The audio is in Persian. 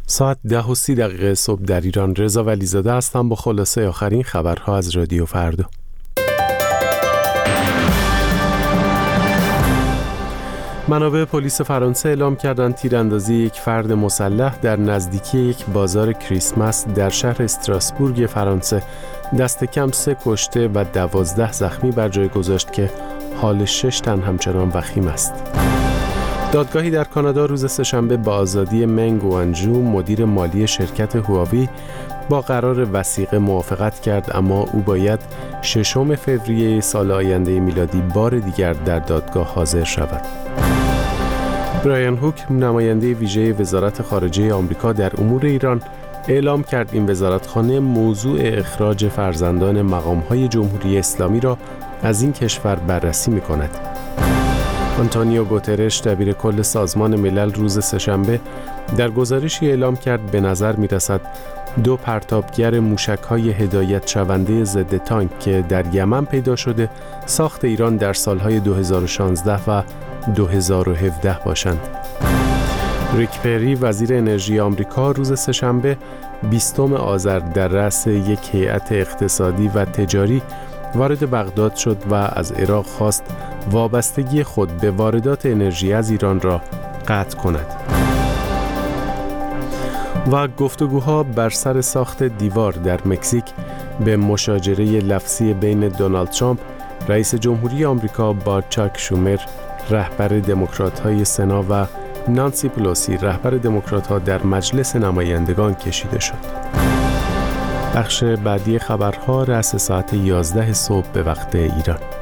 ساعت 10:30 صبح در ایران. رضا ولیزاده هستم با خلاصه آخرین خبرها از رادیو فردا. منابع پلیس فرانسه اعلام کردند تیراندازی یک فرد مسلح در نزدیکی یک بازار کریسمس در شهر استراسبورگ فرانسه دست کم 3 کشته و 12 زخمی بر جای گذاشت که حال 6 تن همچنان وخیم است. دادگاهی در کانادا روز سه‌شنبه با آزادی منگ وانجو مدیر مالی شرکت هواوی با قرار وثیقه موافقت کرد، اما او باید 6 فوریه سال آینده میلادی بار دیگر در دادگاه حاضر شود. برایان هوک نماینده ویژه وزارت خارجه آمریکا در امور ایران اعلام کرد این وزارتخانه موضوع اخراج فرزندان مقام‌های جمهوری اسلامی را از این کشور بررسی می‌کند. آنتونیو گوترش دبیر کل سازمان ملل روز سه‌شنبه در گزارشی اعلام کرد به نظر می‌رسد 2 پرتابگر موشک‌های هدایت شونده ضد تانک که در یمن پیدا شده ساخت ایران در سال‌های 2016 و 2017 باشند. ریک پری وزیر انرژی آمریکا روز سه‌شنبه 20 آذر در رأس یک هیئت اقتصادی و تجاری وارد بغداد شد و از عراق خواست وابستگی خود به واردات انرژی از ایران را قطع کند. و گفتگوها بر سر ساخت دیوار در مکزیک به مشاجره لفظی بین دونالد ترامپ رئیس جمهوری آمریکا با چاک شومر رهبر دموکرات‌های سنا و نانسی پلوسی رهبر دموکرات‌ها در مجلس نمایندگان کشیده شد. بخش بعدی خبرها رأس ساعت 11 صبح به وقت ایران.